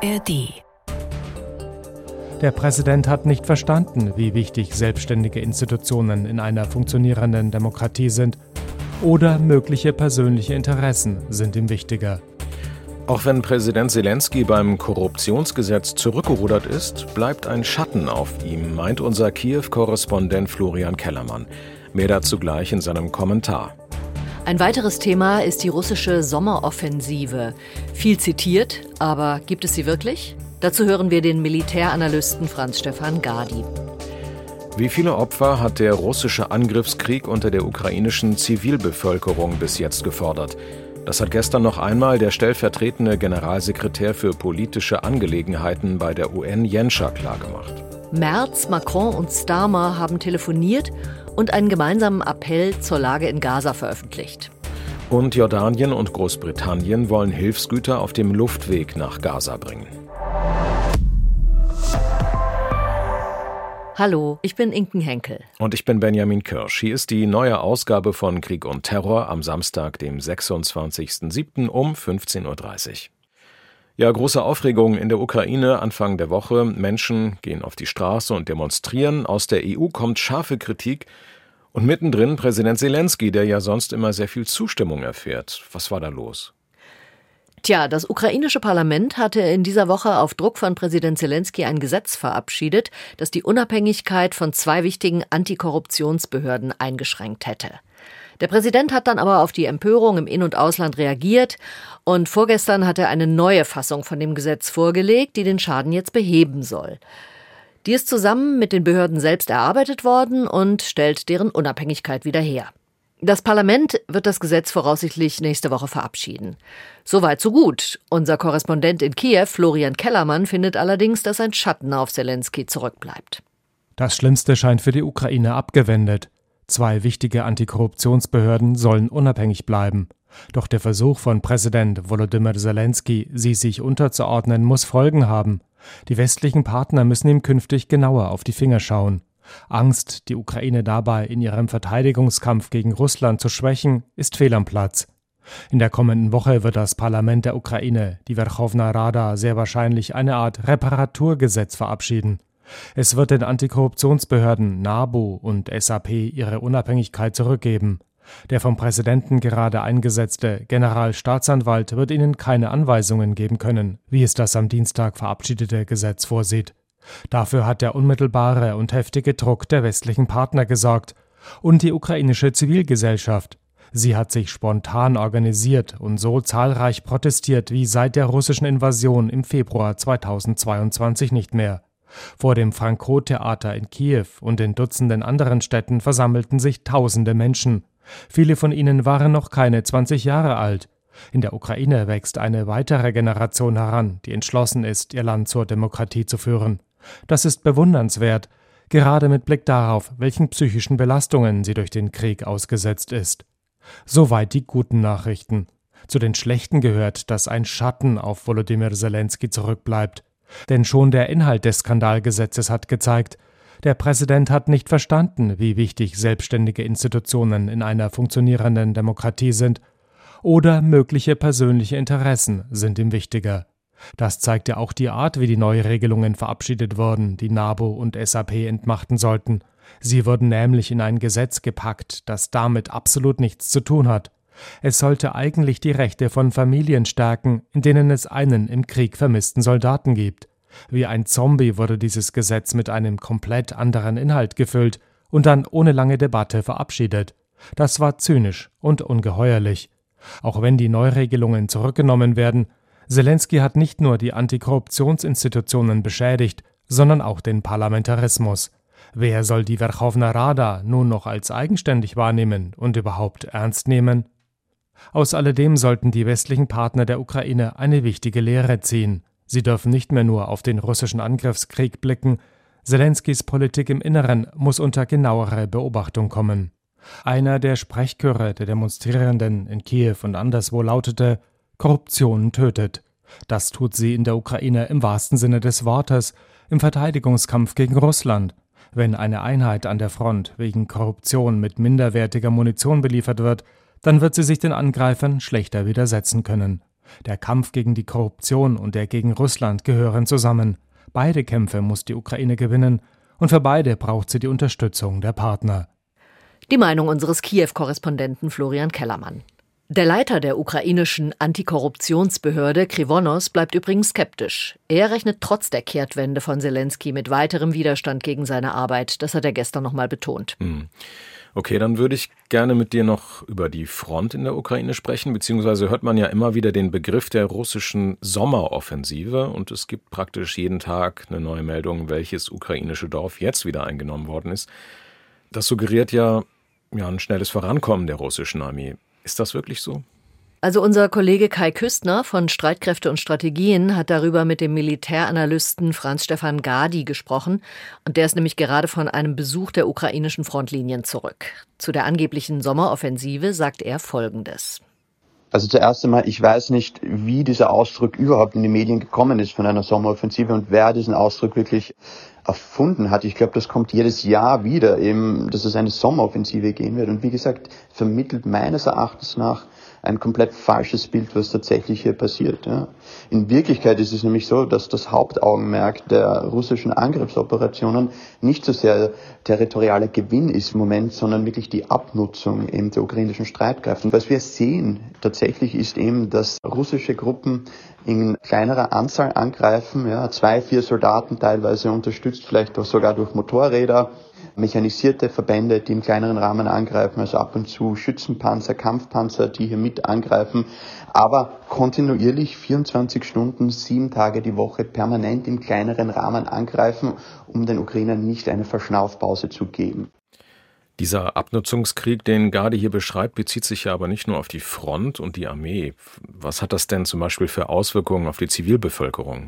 ARD. Der Präsident hat nicht verstanden, wie wichtig selbstständige Institutionen in einer funktionierenden Demokratie sind. Oder mögliche persönliche Interessen sind ihm wichtiger. Auch wenn Präsident Selenskyj beim Korruptionsgesetz zurückgerudert ist, bleibt ein Schatten auf ihm, meint unser Kiew-Korrespondent Florian Kellermann. Mehr dazu gleich in seinem Kommentar. Ein weiteres Thema ist die russische Sommeroffensive. Viel zitiert, aber gibt es sie wirklich? Dazu hören wir den Militäranalysten Franz-Stefan Gadi. Wie viele Opfer hat der russische Angriffskrieg unter der ukrainischen Zivilbevölkerung bis jetzt gefordert? Das hat gestern noch einmal der stellvertretende Generalsekretär für politische Angelegenheiten bei der UN Jenscha klargemacht. Merz, Macron und Starmer haben telefoniert und einen gemeinsamen Appell zur Lage in Gaza veröffentlicht. Und Jordanien und Großbritannien wollen Hilfsgüter auf dem Luftweg nach Gaza bringen. Hallo, ich bin Inken Henkel. Und ich bin Benjamin Kirsch. Hier ist die neue Ausgabe von Krieg und Terror am Samstag, dem 26.07. um 15.30 Uhr. Ja, große Aufregung in der Ukraine Anfang der Woche. Menschen gehen auf die Straße und demonstrieren. Aus der EU kommt scharfe Kritik. Und mittendrin Präsident Selenskyj, der ja sonst immer sehr viel Zustimmung erfährt. Was war da los? Tja, das ukrainische Parlament hatte in dieser Woche auf Druck von Präsident Selenskyj ein Gesetz verabschiedet, das die Unabhängigkeit von zwei wichtigen Antikorruptionsbehörden eingeschränkt hätte. Der Präsident hat dann aber auf die Empörung im In- und Ausland reagiert und vorgestern hat er eine neue Fassung von dem Gesetz vorgelegt, die den Schaden jetzt beheben soll. Die ist zusammen mit den Behörden selbst erarbeitet worden und stellt deren Unabhängigkeit wieder her. Das Parlament wird das Gesetz voraussichtlich nächste Woche verabschieden. Soweit so gut. Unser Korrespondent in Kiew, Florian Kellermann, findet allerdings, dass ein Schatten auf Selenskyj zurückbleibt. Das Schlimmste scheint für die Ukraine abgewendet. Zwei wichtige Antikorruptionsbehörden sollen unabhängig bleiben. Doch der Versuch von Präsident Volodymyr Selenskyj, sie sich unterzuordnen, muss Folgen haben. Die westlichen Partner müssen ihm künftig genauer auf die Finger schauen. Angst, die Ukraine dabei in ihrem Verteidigungskampf gegen Russland zu schwächen, ist fehl am Platz. In der kommenden Woche wird das Parlament der Ukraine, die Werchowna Rada, sehr wahrscheinlich eine Art Reparaturgesetz verabschieden. Es wird den Antikorruptionsbehörden NABU und SAP ihre Unabhängigkeit zurückgeben. Der vom Präsidenten gerade eingesetzte Generalstaatsanwalt wird ihnen keine Anweisungen geben können, wie es das am Dienstag verabschiedete Gesetz vorsieht. Dafür hat der unmittelbare und heftige Druck der westlichen Partner gesorgt. Und die ukrainische Zivilgesellschaft. Sie hat sich spontan organisiert und so zahlreich protestiert wie seit der russischen Invasion im Februar 2022 nicht mehr. Vor dem Franco-Theater in Kiew und in Dutzenden anderen Städten versammelten sich tausende Menschen. Viele von ihnen waren noch keine 20 Jahre alt. In der Ukraine wächst eine weitere Generation heran, die entschlossen ist, ihr Land zur Demokratie zu führen. Das ist bewundernswert, gerade mit Blick darauf, welchen psychischen Belastungen sie durch den Krieg ausgesetzt ist. Soweit die guten Nachrichten. Zu den schlechten gehört, dass ein Schatten auf Volodymyr Selenskyj zurückbleibt. Denn schon der Inhalt des Skandalgesetzes hat gezeigt, der Präsident hat nicht verstanden, wie wichtig selbstständige Institutionen in einer funktionierenden Demokratie sind. Oder mögliche persönliche Interessen sind ihm wichtiger. Das zeigt ja auch die Art, wie die Neuregelungen verabschiedet wurden, die NABU und SAP entmachten sollten. Sie wurden nämlich in ein Gesetz gepackt, das damit absolut nichts zu tun hat. Es sollte eigentlich die Rechte von Familien stärken, in denen es einen im Krieg vermissten Soldaten gibt. Wie ein Zombie wurde dieses Gesetz mit einem komplett anderen Inhalt gefüllt und dann ohne lange Debatte verabschiedet. Das war zynisch und ungeheuerlich. Auch wenn die Neuregelungen zurückgenommen werden, Selenskyj hat nicht nur die Antikorruptionsinstitutionen beschädigt, sondern auch den Parlamentarismus. Wer soll die Werchowna Rada nun noch als eigenständig wahrnehmen und überhaupt ernst nehmen? Aus alledem sollten die westlichen Partner der Ukraine eine wichtige Lehre ziehen. Sie dürfen nicht mehr nur auf den russischen Angriffskrieg blicken. Selenskyjs Politik im Inneren muss unter genauere Beobachtung kommen. Einer der Sprechchöre der Demonstrierenden in Kiew und anderswo lautete: Korruption tötet. Das tut sie in der Ukraine im wahrsten Sinne des Wortes, im Verteidigungskampf gegen Russland. Wenn eine Einheit an der Front wegen Korruption mit minderwertiger Munition beliefert wird, dann wird sie sich den Angreifern schlechter widersetzen können. Der Kampf gegen die Korruption und der gegen Russland gehören zusammen. Beide Kämpfe muss die Ukraine gewinnen und für beide braucht sie die Unterstützung der Partner. Die Meinung unseres Kiew-Korrespondenten Florian Kellermann. Der Leiter der ukrainischen Antikorruptionsbehörde Krivonos bleibt übrigens skeptisch. Er rechnet trotz der Kehrtwende von Selenskyj mit weiterem Widerstand gegen seine Arbeit. Das hat er gestern nochmal betont. Okay, dann würde ich gerne mit dir noch über die Front in der Ukraine sprechen, beziehungsweise hört man ja immer wieder den Begriff der russischen Sommeroffensive und es gibt praktisch jeden Tag eine neue Meldung, welches ukrainische Dorf jetzt wieder eingenommen worden ist. Das suggeriert ja ein schnelles Vorankommen der russischen Armee. Ist das wirklich so? Also unser Kollege Kai Küstner von Streitkräfte und Strategien hat darüber mit dem Militäranalysten Franz-Stefan Gady gesprochen. Und der ist nämlich gerade von einem Besuch der ukrainischen Frontlinien zurück. Zu der angeblichen Sommeroffensive sagt er Folgendes. Also zuerst einmal, ich weiß nicht, wie dieser Ausdruck überhaupt in die Medien gekommen ist von einer Sommeroffensive und wer diesen Ausdruck wirklich erfunden hat. Ich glaube, das kommt jedes Jahr wieder, eben, dass es eine Sommeroffensive gehen wird. Und wie gesagt, vermittelt meines Erachtens nach ein komplett falsches Bild, was tatsächlich hier passiert. Ja. In Wirklichkeit ist es nämlich so, dass das Hauptaugenmerk der russischen Angriffsoperationen nicht so sehr territorialer Gewinn ist im Moment, sondern wirklich die Abnutzung eben der ukrainischen Streitkräfte. Was wir sehen tatsächlich ist eben, dass russische Gruppen in kleinerer Anzahl angreifen, 2-4 Soldaten teilweise unterstützt, vielleicht auch sogar durch Motorräder, mechanisierte Verbände, die im kleineren Rahmen angreifen, also ab und zu Schützenpanzer, Kampfpanzer, die hier mit angreifen, aber kontinuierlich 24 Stunden, 7 Tage die Woche permanent im kleineren Rahmen angreifen, um den Ukrainern nicht eine Verschnaufpause zu geben. Dieser Abnutzungskrieg, den Gady hier beschreibt, bezieht sich ja aber nicht nur auf die Front und die Armee. Was hat das denn zum Beispiel für Auswirkungen auf die Zivilbevölkerung?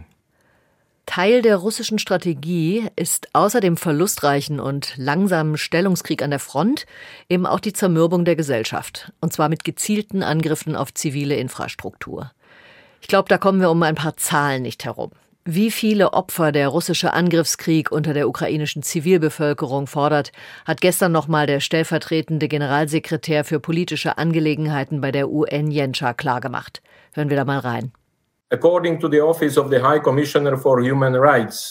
Teil der russischen Strategie ist außer dem verlustreichen und langsamen Stellungskrieg an der Front eben auch die Zermürbung der Gesellschaft. Und zwar mit gezielten Angriffen auf zivile Infrastruktur. Ich glaube, da kommen wir um ein paar Zahlen nicht herum. Wie viele Opfer der russische Angriffskrieg unter der ukrainischen Zivilbevölkerung fordert, hat gestern nochmal der stellvertretende Generalsekretär für politische Angelegenheiten bei der UN Jenscha klargemacht. Hören wir da mal rein. According to the Office of the High Commissioner for Human Rights,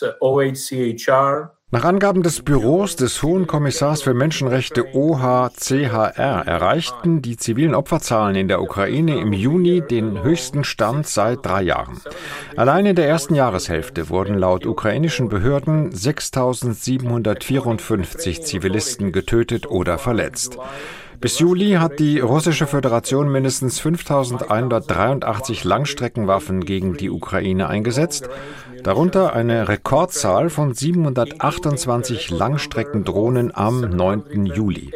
OHCHR, nach Angaben des Büros des Hohen Kommissars für Menschenrechte OHCHR erreichten die zivilen Opferzahlen in der Ukraine im Juni den höchsten Stand seit 3 Jahren. Allein in der ersten Jahreshälfte wurden laut ukrainischen Behörden 6.754 Zivilisten getötet oder verletzt. Bis Juli hat die Russische Föderation mindestens 5.183 Langstreckenwaffen gegen die Ukraine eingesetzt, darunter eine Rekordzahl von 728 Langstreckendrohnen am 9. Juli.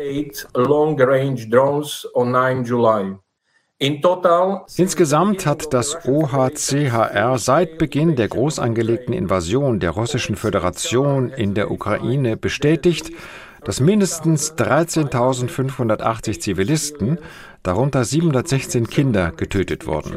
Insgesamt hat das OHCHR seit Beginn der groß angelegten Invasion der Russischen Föderation in der Ukraine bestätigt, dass mindestens 13.580 Zivilisten, darunter 716 Kinder, getötet wurden.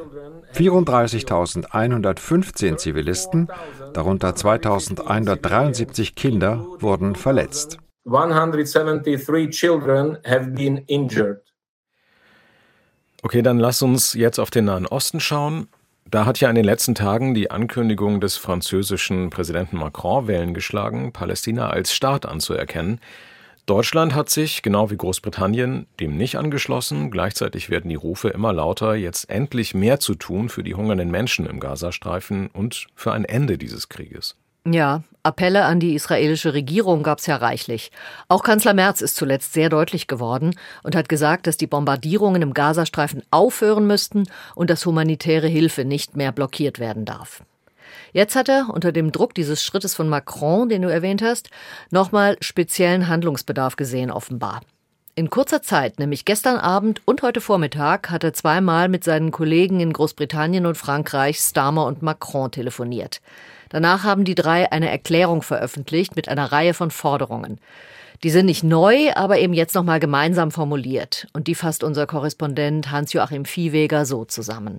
34.115 Zivilisten, darunter 2.173 Kinder, wurden verletzt. 173 children have been injured. Okay, dann lass uns jetzt auf den Nahen Osten schauen. Da hat ja in den letzten Tagen die Ankündigung des französischen Präsidenten Macron Wellen geschlagen, Palästina als Staat anzuerkennen. Deutschland hat sich, genau wie Großbritannien, dem nicht angeschlossen. Gleichzeitig werden die Rufe immer lauter, jetzt endlich mehr zu tun für die hungernden Menschen im Gazastreifen und für ein Ende dieses Krieges. Ja, Appelle an die israelische Regierung gab es ja reichlich. Auch Kanzler Merz ist zuletzt sehr deutlich geworden und hat gesagt, dass die Bombardierungen im Gazastreifen aufhören müssten und dass humanitäre Hilfe nicht mehr blockiert werden darf. Jetzt hat er unter dem Druck dieses Schrittes von Macron, den du erwähnt hast, nochmal speziellen Handlungsbedarf gesehen, offenbar. In kurzer Zeit, nämlich gestern Abend und heute Vormittag, hat er 2-mal mit seinen Kollegen in Großbritannien und Frankreich, Starmer und Macron, telefoniert. Danach haben die 3 eine Erklärung veröffentlicht mit einer Reihe von Forderungen. Die sind nicht neu, aber eben jetzt nochmal gemeinsam formuliert. Und die fasst unser Korrespondent Hans-Joachim Viehweger so zusammen.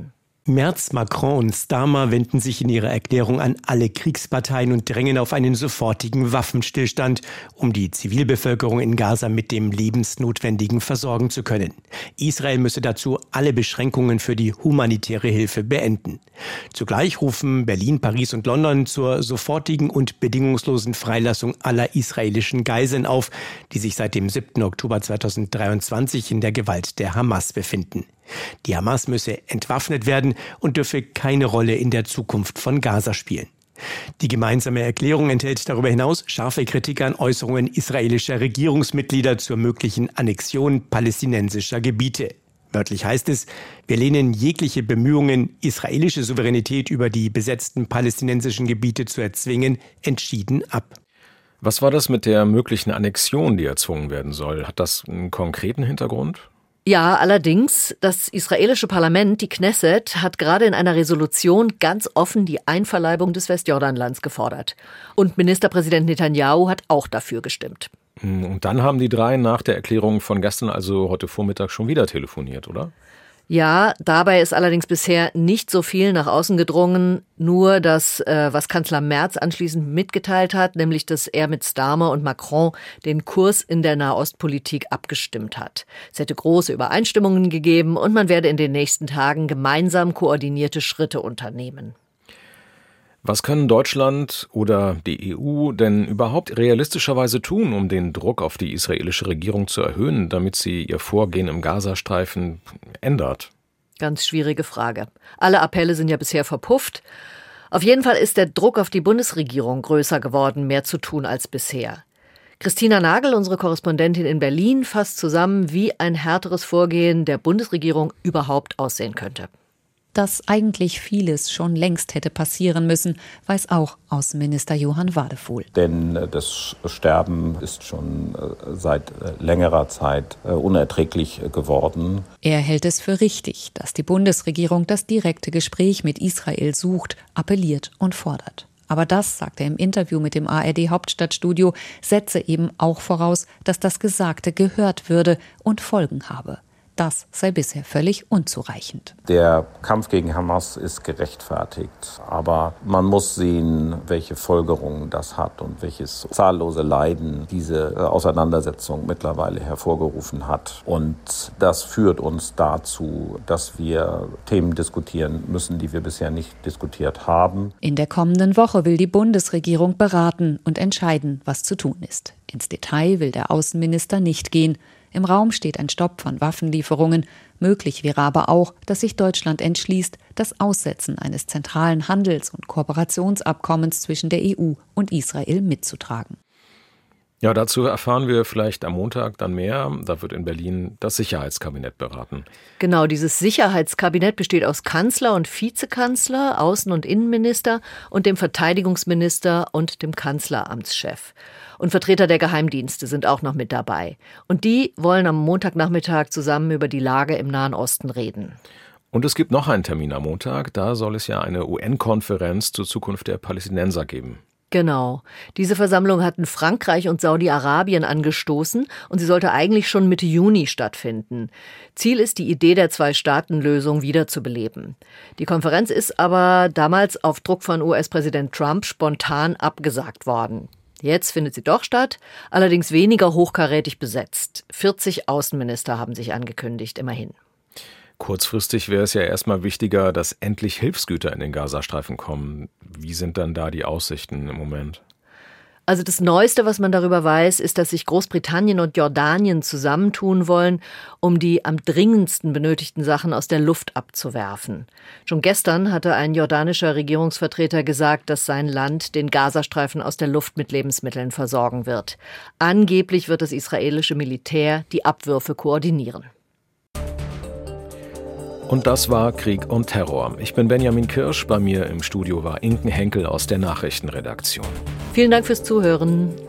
Merz, Macron und Starmer wenden sich in ihrer Erklärung an alle Kriegsparteien und drängen auf einen sofortigen Waffenstillstand, um die Zivilbevölkerung in Gaza mit dem Lebensnotwendigen versorgen zu können. Israel müsse dazu alle Beschränkungen für die humanitäre Hilfe beenden. Zugleich rufen Berlin, Paris und London zur sofortigen und bedingungslosen Freilassung aller israelischen Geiseln auf, die sich seit dem 7. Oktober 2023 in der Gewalt der Hamas befinden. Die Hamas müsse entwaffnet werden und dürfe keine Rolle in der Zukunft von Gaza spielen. Die gemeinsame Erklärung enthält darüber hinaus scharfe Kritik an Äußerungen israelischer Regierungsmitglieder zur möglichen Annexion palästinensischer Gebiete. Wörtlich heißt es, wir lehnen jegliche Bemühungen, israelische Souveränität über die besetzten palästinensischen Gebiete zu erzwingen, entschieden ab. Was war das mit der möglichen Annexion, die erzwungen werden soll? Hat das einen konkreten Hintergrund? Ja, allerdings, das israelische Parlament, die Knesset, hat gerade in einer Resolution ganz offen die Einverleibung des Westjordanlands gefordert. Und Ministerpräsident Netanyahu hat auch dafür gestimmt. Und dann haben die drei nach der Erklärung von gestern, also heute Vormittag, schon wieder telefoniert, oder? Ja, dabei ist allerdings bisher nicht so viel nach außen gedrungen, nur das, was Kanzler Merz anschließend mitgeteilt hat, nämlich, dass er mit Starmer und Macron den Kurs in der Nahostpolitik abgestimmt hat. Es hätte große Übereinstimmungen gegeben und man werde in den nächsten Tagen gemeinsam koordinierte Schritte unternehmen. Was können Deutschland oder die EU denn überhaupt realistischerweise tun, um den Druck auf die israelische Regierung zu erhöhen, damit sie ihr Vorgehen im Gazastreifen ändert? Ganz schwierige Frage. Alle Appelle sind ja bisher verpufft. Auf jeden Fall ist der Druck auf die Bundesregierung größer geworden, mehr zu tun als bisher. Christina Nagel, unsere Korrespondentin in Berlin, fasst zusammen, wie ein härteres Vorgehen der Bundesregierung überhaupt aussehen könnte. Dass eigentlich vieles schon längst hätte passieren müssen, weiß auch Außenminister Johann Wadefuhl. Denn das Sterben ist schon seit längerer Zeit unerträglich geworden. Er hält es für richtig, dass die Bundesregierung das direkte Gespräch mit Israel sucht, appelliert und fordert. Aber das, sagt er im Interview mit dem ARD-Hauptstadtstudio, setze eben auch voraus, dass das Gesagte gehört würde und Folgen habe. Das sei bisher völlig unzureichend. Der Kampf gegen Hamas ist gerechtfertigt, aber man muss sehen, welche Folgerungen das hat und welches zahllose Leiden diese Auseinandersetzung mittlerweile hervorgerufen hat. Und das führt uns dazu, dass wir Themen diskutieren müssen, die wir bisher nicht diskutiert haben. In der kommenden Woche will die Bundesregierung beraten und entscheiden, was zu tun ist. Ins Detail will der Außenminister nicht gehen. Im Raum steht ein Stopp von Waffenlieferungen. Möglich wäre aber auch, dass sich Deutschland entschließt, das Aussetzen eines zentralen Handels- und Kooperationsabkommens zwischen der EU und Israel mitzutragen. Ja, dazu erfahren wir vielleicht am Montag dann mehr. Da wird in Berlin das Sicherheitskabinett beraten. Genau, dieses Sicherheitskabinett besteht aus Kanzler und Vizekanzler, Außen- und Innenminister und dem Verteidigungsminister und dem Kanzleramtschef. Und Vertreter der Geheimdienste sind auch noch mit dabei. Und die wollen am Montagnachmittag zusammen über die Lage im Nahen Osten reden. Und es gibt noch einen Termin am Montag. Da soll es ja eine UN-Konferenz zur Zukunft der Palästinenser geben. Genau. Diese Versammlung hatten Frankreich und Saudi-Arabien angestoßen und sie sollte eigentlich schon Mitte Juni stattfinden. Ziel ist, die Idee der Zwei-Staaten-Lösung wiederzubeleben. Die Konferenz ist aber damals auf Druck von US-Präsident Trump spontan abgesagt worden. Jetzt findet sie doch statt, allerdings weniger hochkarätig besetzt. 40 Außenminister haben sich angekündigt, immerhin. Kurzfristig wäre es ja erstmal wichtiger, dass endlich Hilfsgüter in den Gazastreifen kommen. Wie sind dann da die Aussichten im Moment? Also das Neueste, was man darüber weiß, ist, dass sich Großbritannien und Jordanien zusammentun wollen, um die am dringendsten benötigten Sachen aus der Luft abzuwerfen. Schon gestern hatte ein jordanischer Regierungsvertreter gesagt, dass sein Land den Gazastreifen aus der Luft mit Lebensmitteln versorgen wird. Angeblich wird das israelische Militär die Abwürfe koordinieren. Und das war Krieg und Terror. Ich bin Benjamin Kirsch. Bei mir im Studio war Inken Henkel aus der Nachrichtenredaktion. Vielen Dank fürs Zuhören.